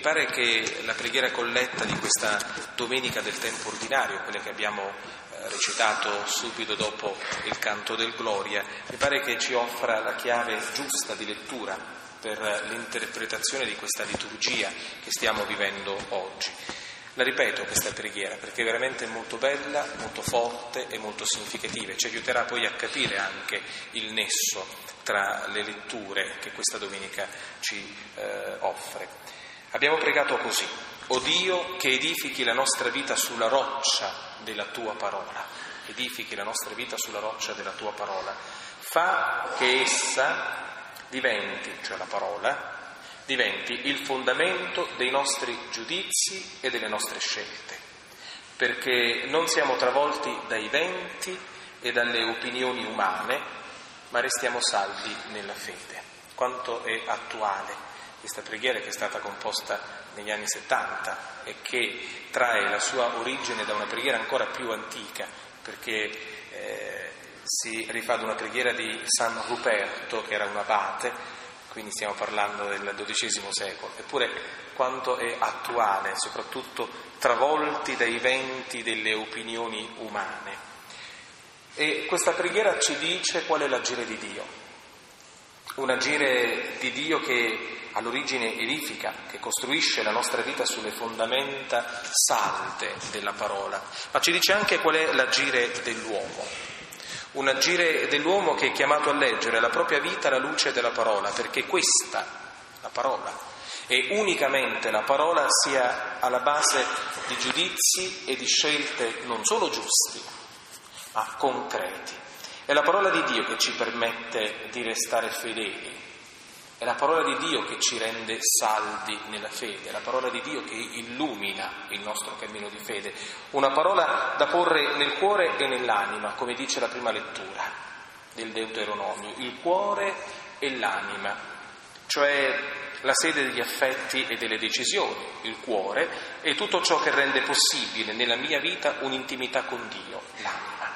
pare che la preghiera colletta di questa domenica del tempo ordinario, quella che abbiamo recitato subito dopo il canto del Gloria, mi pare che ci offra la chiave giusta di lettura per l'interpretazione di questa liturgia che stiamo vivendo oggi. La ripeto questa preghiera perché è veramente molto bella, molto forte e molto significativa e ci aiuterà poi a capire anche il nesso tra le letture che questa domenica ci offre. Abbiamo pregato così: o Dio, che edifichi la nostra vita sulla roccia della tua parola, edifichi la nostra vita sulla roccia della tua parola, fa che essa diventi, cioè la parola, diventi il fondamento dei nostri giudizi e delle nostre scelte, perché non siamo travolti dai venti e dalle opinioni umane, ma restiamo saldi nella fede. Quanto è attuale questa preghiera, che è stata composta negli anni 70 e che trae la sua origine da una preghiera ancora più antica, perché si rifà ad una preghiera di San Ruperto, che era un abate, quindi stiamo parlando del XII secolo. Eppure quanto è attuale, soprattutto travolti dai venti delle opinioni umane. E questa preghiera ci dice qual è l'agire di Dio, un agire di Dio che all'origine edifica, che costruisce la nostra vita sulle fondamenta salde della parola, ma ci dice anche qual è l'agire dell'uomo. Un agire dell'uomo che è chiamato a leggere la propria vita alla luce della parola, perché questa, la parola, e unicamente la parola, sia alla base di giudizi e di scelte non solo giusti, ma concreti. È la parola di Dio che ci permette di restare fedeli, è la parola di Dio che ci rende saldi nella fede, è la parola di Dio che illumina il nostro cammino di fede, una parola da porre nel cuore e nell'anima, come dice la prima lettura del Deuteronomio, il cuore e l'anima, cioè la sede degli affetti e delle decisioni, il cuore, e tutto ciò che rende possibile nella mia vita un'intimità con Dio, l'anima.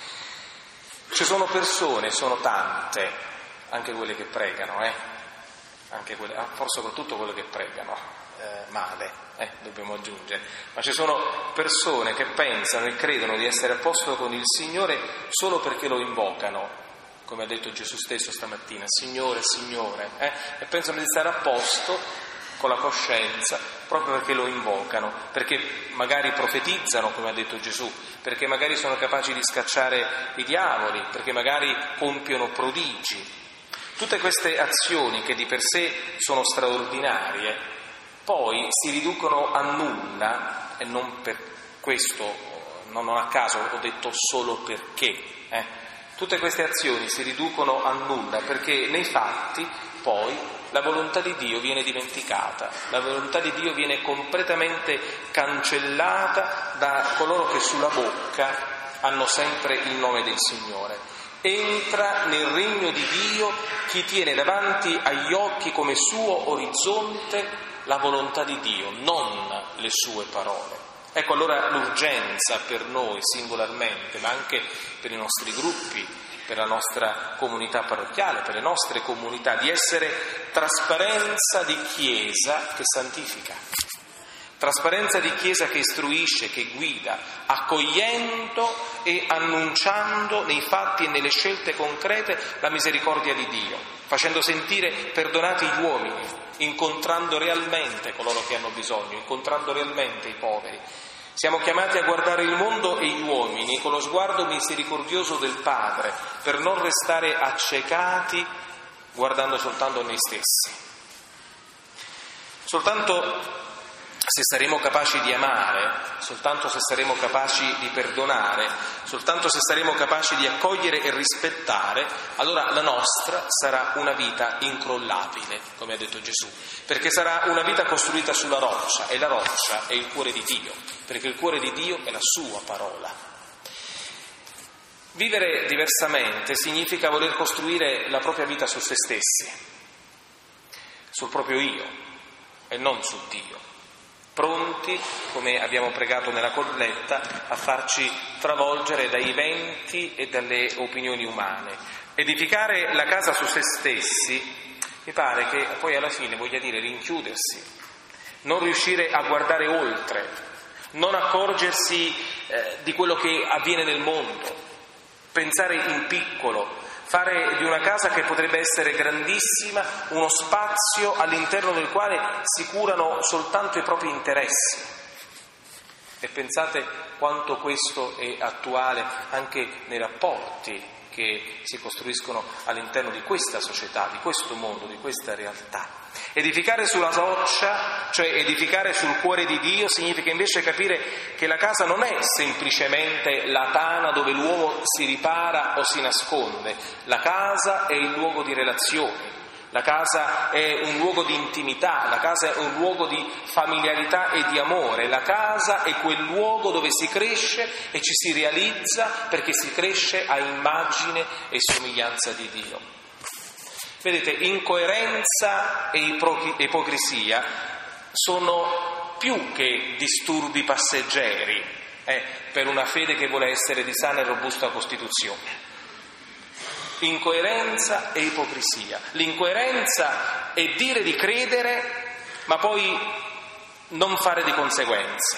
Ci sono persone, sono tante, anche quelle che pregano, anche quelle, forse soprattutto quelle che pregano male, dobbiamo aggiungere, ma ci sono persone che pensano e credono di essere a posto con il Signore solo perché lo invocano, come ha detto Gesù stesso stamattina, Signore, Signore, e pensano di stare a posto con la coscienza proprio perché lo invocano, perché magari profetizzano, come ha detto Gesù, perché magari sono capaci di scacciare i diavoli, perché magari compiono prodigi. Tutte queste azioni, che di per sé sono straordinarie, poi si riducono a nulla, e non per questo, non a caso ho detto solo perché. Tutte queste azioni si riducono a nulla perché nei fatti poi la volontà di Dio viene dimenticata, la volontà di Dio viene completamente cancellata da coloro che sulla bocca hanno sempre il nome del Signore. Entra nel regno di Dio chi tiene davanti agli occhi come suo orizzonte la volontà di Dio, non le sue parole. Ecco allora l'urgenza per noi singolarmente, ma anche per i nostri gruppi, per la nostra comunità parrocchiale, per le nostre comunità, di essere trasparenza di Chiesa che santifica, trasparenza di Chiesa che istruisce, che guida, accogliendo e annunciando nei fatti e nelle scelte concrete la misericordia di Dio, facendo sentire perdonati gli uomini, incontrando realmente coloro che hanno bisogno, incontrando realmente i poveri. Siamo chiamati a guardare il mondo e gli uomini con lo sguardo misericordioso del Padre, per non restare accecati guardando soltanto a noi stessi. Soltanto se saremo capaci di amare, soltanto se saremo capaci di perdonare, soltanto se saremo capaci di accogliere e rispettare, allora la nostra sarà una vita incrollabile, come ha detto Gesù, perché sarà una vita costruita sulla roccia, e la roccia è il cuore di Dio, perché il cuore di Dio è la sua parola. Vivere diversamente significa voler costruire la propria vita su se stessi, sul proprio io e non su Dio. Pronti, come abbiamo pregato nella colletta, a farci travolgere dai venti e dalle opinioni umane. Edificare la casa su se stessi mi pare che poi alla fine voglia dire rinchiudersi non riuscire a guardare oltre, non accorgersi di quello che avviene nel mondo, pensare in piccolo, fare di una casa che potrebbe essere grandissima uno spazio all'interno del quale si curano soltanto i propri interessi. E pensate quanto questo è attuale anche nei rapporti che si costruiscono all'interno di questa società, di questo mondo, di questa realtà. Edificare sulla roccia, cioè edificare sul cuore di Dio, significa invece capire che la casa non è semplicemente la tana dove l'uomo si ripara o si nasconde. La casa è il luogo di relazioni, la casa è un luogo di intimità, la casa è un luogo di familiarità e di amore, la casa è quel luogo dove si cresce e ci si realizza perché si cresce a immagine e somiglianza di Dio. Vedete, incoerenza e ipocrisia sono più che disturbi passeggeri per una fede che vuole essere di sana e robusta costituzione. Incoerenza e ipocrisia. L'incoerenza è dire di credere, ma poi non fare di conseguenza.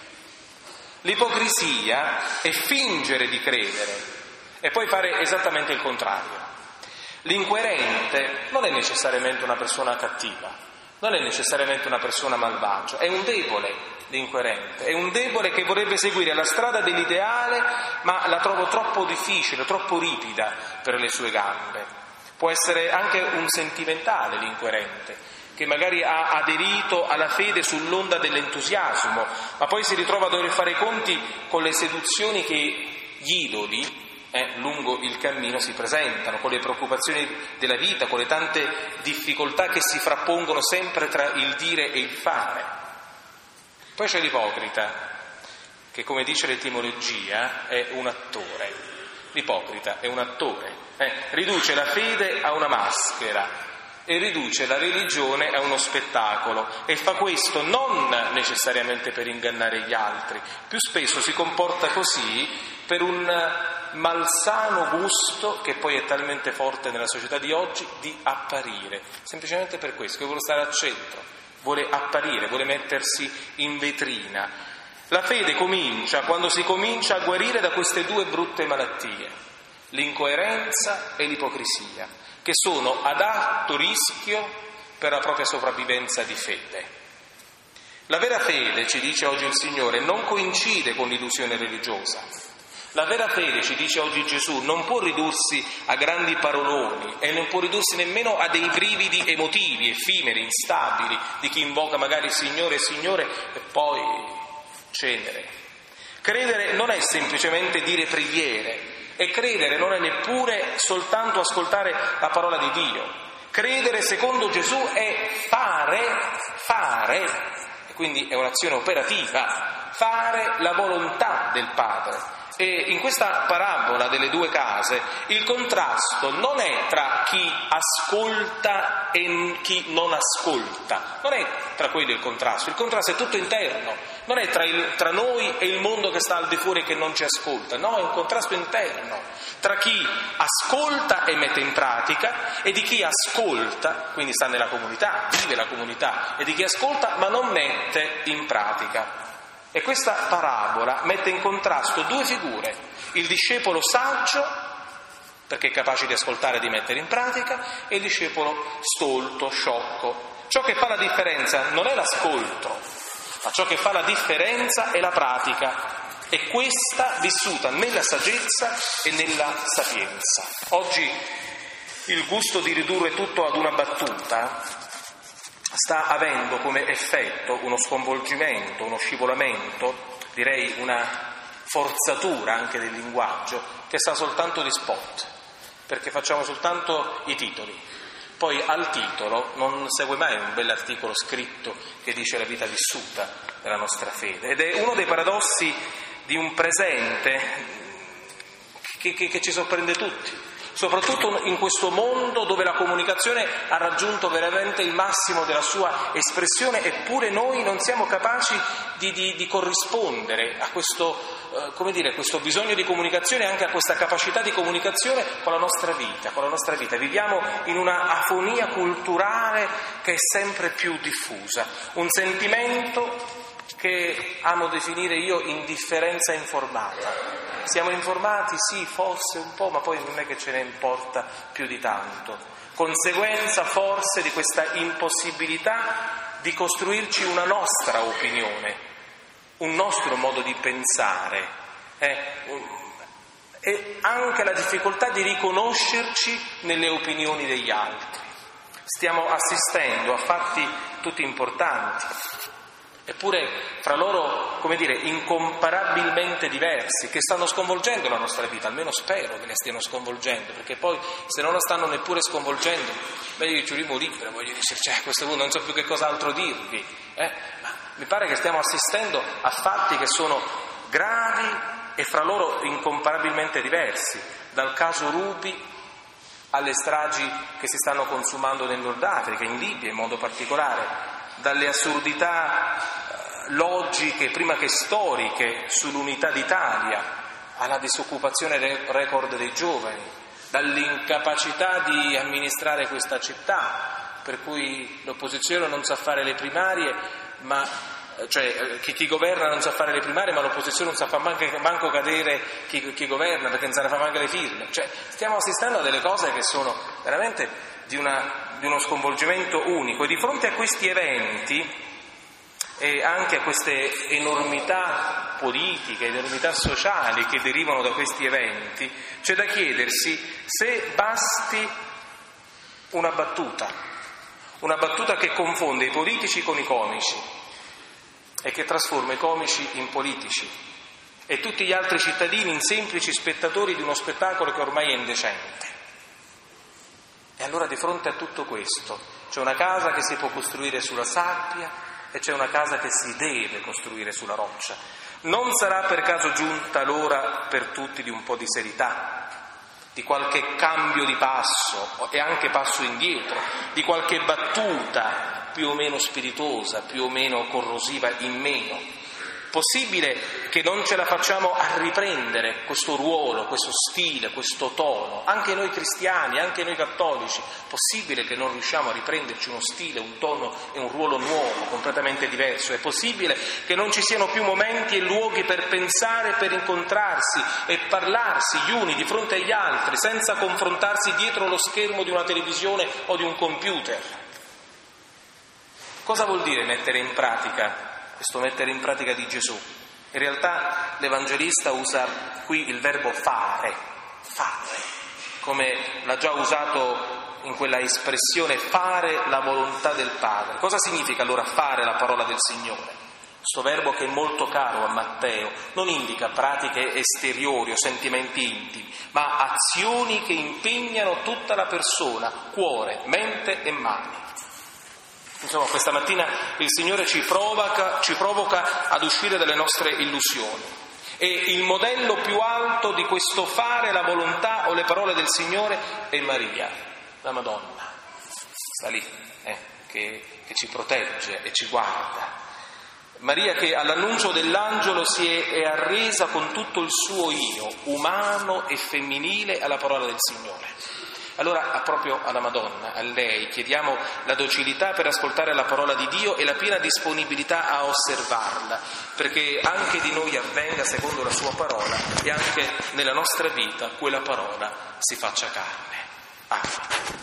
L'ipocrisia è fingere di credere e poi fare esattamente il contrario. L'incoerente non è necessariamente una persona cattiva, non è necessariamente una persona malvagia, è un debole l'incoerente, è un debole che vorrebbe seguire la strada dell'ideale, ma la trovo troppo difficile, troppo ripida per le sue gambe. Può essere anche un sentimentale l'incoerente, che magari ha aderito alla fede sull'onda dell'entusiasmo, ma poi si ritrova a dover fare i conti con le seduzioni che gli idoli lungo il cammino si presentano, con le preoccupazioni della vita, con le tante difficoltà che si frappongono sempre tra il dire e il fare. Poi c'è l'ipocrita, che come dice l'etimologia è un attore. L'ipocrita è un attore, riduce la fede a una maschera e riduce la religione a uno spettacolo, e fa questo non necessariamente per ingannare gli altri, più spesso si comporta così per un malsano gusto che poi è talmente forte nella società di oggi di apparire, semplicemente per questo, che vuole stare al centro, vuole apparire, vuole mettersi in vetrina. La fede comincia quando si comincia a guarire da queste due brutte malattie, l'incoerenza e l'ipocrisia, che sono ad alto rischio per la propria sopravvivenza di fede. La vera fede, ci dice oggi il Signore, non coincide con l'illusione religiosa. La vera fede, ci dice oggi Gesù, non può ridursi a grandi paroloni e non può ridursi nemmeno a dei brividi emotivi, effimeri, instabili, di chi invoca magari Signore, Signore e poi cenere. Credere non è semplicemente dire preghiere, e credere non è neppure soltanto ascoltare la parola di Dio. Credere, secondo Gesù, è fare, e quindi è un'azione operativa, fare la volontà del Padre. E in questa parabola delle due case il contrasto non è tra chi ascolta e chi non ascolta, non è tra quelli il contrasto è tutto interno, non è tra noi e il mondo che sta al di fuori e che non ci ascolta, no, è un contrasto interno tra chi ascolta e mette in pratica e di chi ascolta, quindi sta nella comunità, vive la comunità, e di chi ascolta ma non mette in pratica. E questa parabola mette in contrasto due figure: il discepolo saggio, perché è capace di ascoltare e di mettere in pratica, e il discepolo stolto, sciocco. Ciò che fa la differenza non è l'ascolto, ma ciò che fa la differenza è la pratica, e questa vissuta nella saggezza e nella sapienza. Oggi il gusto di ridurre tutto ad una battuta sta avendo come effetto uno sconvolgimento, uno scivolamento, direi una forzatura anche del linguaggio, che sa soltanto di spot, perché facciamo soltanto i titoli. Poi al titolo non segue mai un bell'articolo scritto che dice la vita vissuta della nostra fede, ed è uno dei paradossi di un presente che ci sorprende tutti. soprattutto in questo mondo dove la comunicazione ha raggiunto veramente il massimo della sua espressione, eppure noi non siamo capaci di corrispondere a questo, questo bisogno di comunicazione, anche a questa capacità di comunicazione con la nostra vita. Viviamo in una afonia culturale che è sempre più diffusa, un sentimento che amo definire io indifferenza informata. Siamo informati, sì, forse un po', ma poi non è che ce ne importa più di tanto. Conseguenza forse di questa impossibilità di costruirci una nostra opinione, un nostro modo di pensare, e anche la difficoltà di riconoscerci nelle opinioni degli altri. Stiamo assistendo a fatti tutti importanti, eppure fra loro, incomparabilmente diversi, che stanno sconvolgendo la nostra vita, almeno spero che la stiano sconvolgendo, perché poi se non la stanno neppure sconvolgendo, io ci rimo libero, voglio dire, a questo punto non so più che cos'altro dirvi, ma mi pare che stiamo assistendo a fatti che sono gravi e fra loro incomparabilmente diversi, dal caso Ruby alle stragi che si stanno consumando nel Nord Africa, in Libia in modo particolare, dalle assurdità logiche prima che storiche sull'unità d'Italia alla disoccupazione record dei giovani, dall'incapacità di amministrare questa città, per cui l'opposizione non sa fare le primarie, chi governa non sa fare le primarie, ma l'opposizione non sa far manco cadere chi governa, perché non se ne fa manco le firme. Stiamo assistendo a delle cose che sono veramente di uno sconvolgimento unico, e di fronte a questi eventi e anche a queste enormità politiche, enormità sociali che derivano da questi eventi, c'è da chiedersi se basti una battuta che confonde i politici con i comici e che trasforma i comici in politici e tutti gli altri cittadini in semplici spettatori di uno spettacolo che ormai è indecente. E allora di fronte a tutto questo c'è una casa che si può costruire sulla sabbia e c'è una casa che si deve costruire sulla roccia. Non sarà per caso giunta l'ora per tutti di un po' di serietà, di qualche cambio di passo e anche passo indietro, di qualche battuta più o meno spiritosa, più o meno corrosiva in meno? Possibile che non ce la facciamo a riprendere questo ruolo, questo stile, questo tono? Anche noi cristiani, anche noi cattolici, possibile che non riusciamo a riprenderci uno stile, un tono e un ruolo nuovo, completamente diverso? È possibile che non ci siano più momenti e luoghi per pensare, per incontrarsi e parlarsi gli uni di fronte agli altri, senza confrontarsi dietro lo schermo di una televisione o di un computer? Cosa vuol dire mettere in pratica di Gesù? In realtà l'Evangelista usa qui il verbo fare, come l'ha già usato in quella espressione, fare la volontà del Padre. Cosa significa allora fare la parola del Signore? Questo verbo, che è molto caro a Matteo, non indica pratiche esteriori o sentimenti intimi, ma azioni che impegnano tutta la persona, cuore, mente e mani. Insomma, questa mattina il Signore ci provoca ad uscire dalle nostre illusioni, e il modello più alto di questo fare la volontà o le parole del Signore è Maria, la Madonna, sta lì, che ci protegge e ci guarda. Maria, che all'annuncio dell'angelo si è arresa con tutto il suo io, umano e femminile, alla parola del Signore. Allora, proprio alla Madonna, a lei, chiediamo la docilità per ascoltare la parola di Dio e la piena disponibilità a osservarla, perché anche di noi avvenga secondo la sua parola e anche nella nostra vita quella parola si faccia carne. Amen.